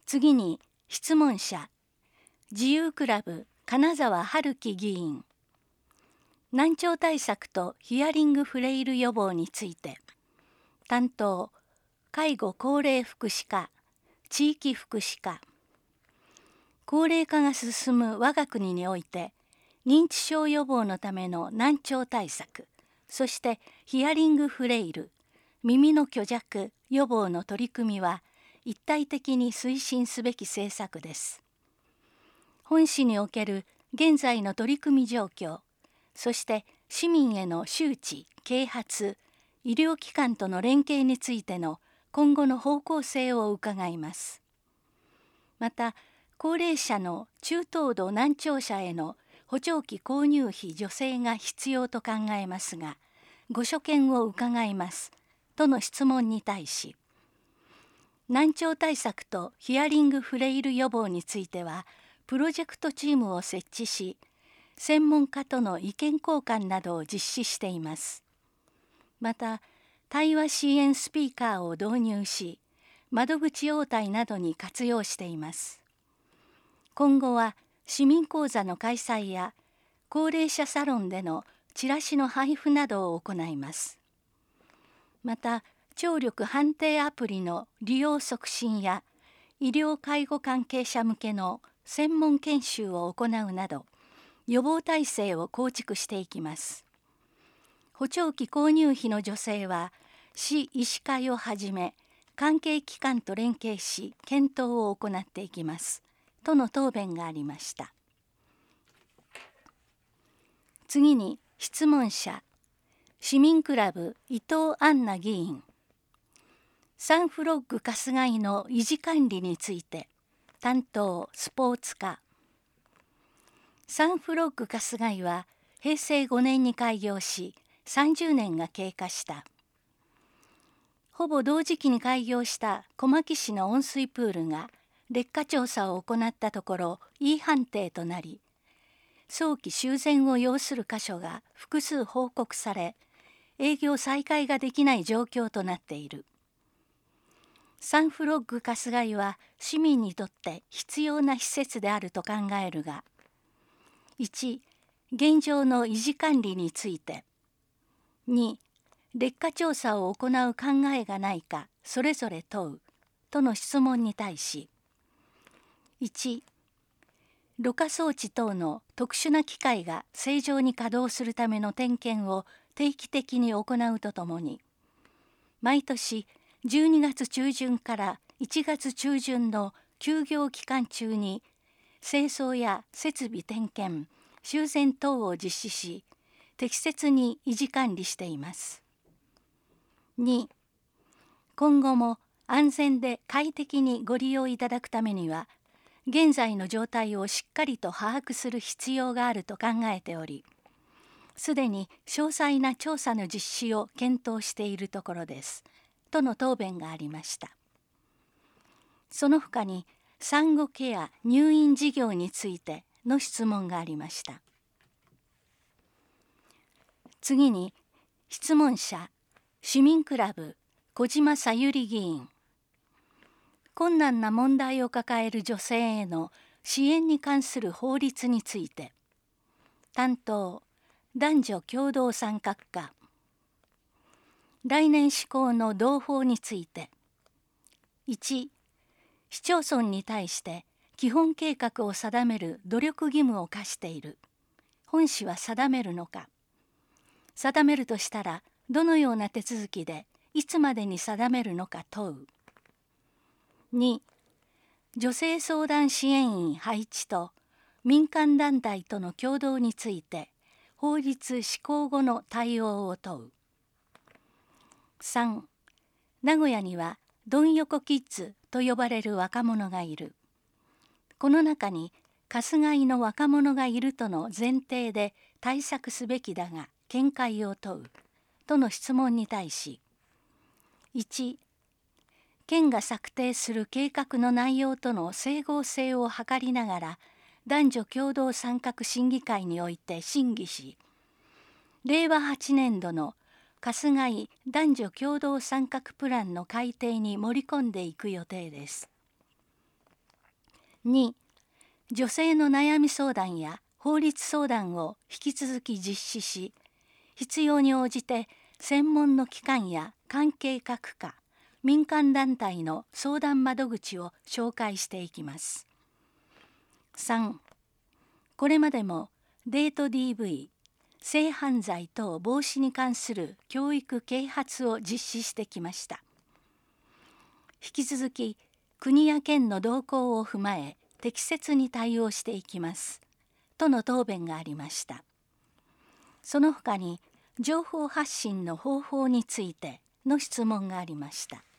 次に質問者、自由クラブ金沢春樹議員。難聴対策とヒアリングフレイル予防について。担当、介護高齢福祉課、地域福祉課。高齢化が進む我が国において、認知症予防のための難聴対策、そしてヒアリングフレイル、耳の虚弱予防の取り組みは一体的に推進すべき政策です。本市における現在の取り組み状況、そして市民への周知・啓発、医療機関との連携についての今後の方向性を伺います。また、高齢者の中等度難聴者への補聴器購入費助成が必要と考えますが、ご所見を伺いますとの質問に対し、難聴対策とヒアリングフレイル予防については、プロジェクトチームを設置し、専門家との意見交換などを実施しています。また、対話支援スピーカーを導入し、窓口応対などに活用しています。今後は市民講座の開催や高齢者サロンでのチラシの配布などを行います。また、聴力判定アプリの利用促進や医療介護関係者向けの専門研修を行うなど、予防体制を構築していきます。補聴器購入費の助成は、市医師会をはじめ関係機関と連携し検討を行っていきますとの答弁がありました。次に質問者、市民クラブ伊藤杏奈議員。サンフロッグ春日井の維持管理について。担当スポーツ課。サンフロッグ春日井は平成5年に開業し、30年が経過した。ほぼ同時期に開業した小牧市の温水プールが劣化調査を行ったところ E 判定となり、早期修繕を要する箇所が複数報告され、営業再開ができない状況となっている。サンフロッグ春日井は市民にとって必要な施設であると考えるが、1、現状の維持管理について、2、劣化調査を行う考えがないかそれぞれ問うとの質問に対し、1、ろ過装置等の特殊な機械が正常に稼働するための点検を定期的に行うとともに、毎年12月中旬から1月中旬の休業期間中に清掃や設備点検、修繕等を実施し、適切に維持管理しています。2、今後も安全で快適にご利用いただくためには、現在の状態をしっかりと把握する必要があると考えており、すでに詳細な調査の実施を検討しているところです。との答弁がありました。その他に産後ケア・入院事業についての質問がありました。次に質問者、市民クラブ小島さゆり議員。困難な問題を抱える女性への支援に関する法律について。担当、男女共同参画課。来年施行の同法について。1、市町村に対して基本計画を定める努力義務を課している。本市は定めるのか。定めるとしたらどのような手続きでいつまでに定めるのか問う。2、女性相談支援員配置と民間団体との協働について法律施行後の対応を問う。3、名古屋にはドン横キッズと呼ばれる若者がいる。この中に春日井の若者がいるとの前提で対策すべきだが見解を問うとの質問に対し、1、県が策定する計画の内容との整合性を図りながら男女共同参画審議会において審議し、令和8年度の春日井男女共同参画プランの改定に盛り込んでいく予定です。 2、女性の悩み相談や法律相談を引き続き実施し、必要に応じて専門の機関や関係各課、民間団体の相談窓口を紹介していきます。3、これまでもデート DV、性犯罪等防止に関する教育啓発を実施してきました。引き続き国や県の動向を踏まえ適切に対応していきますとの答弁がありました。その他に情報発信の方法についての質問がありました。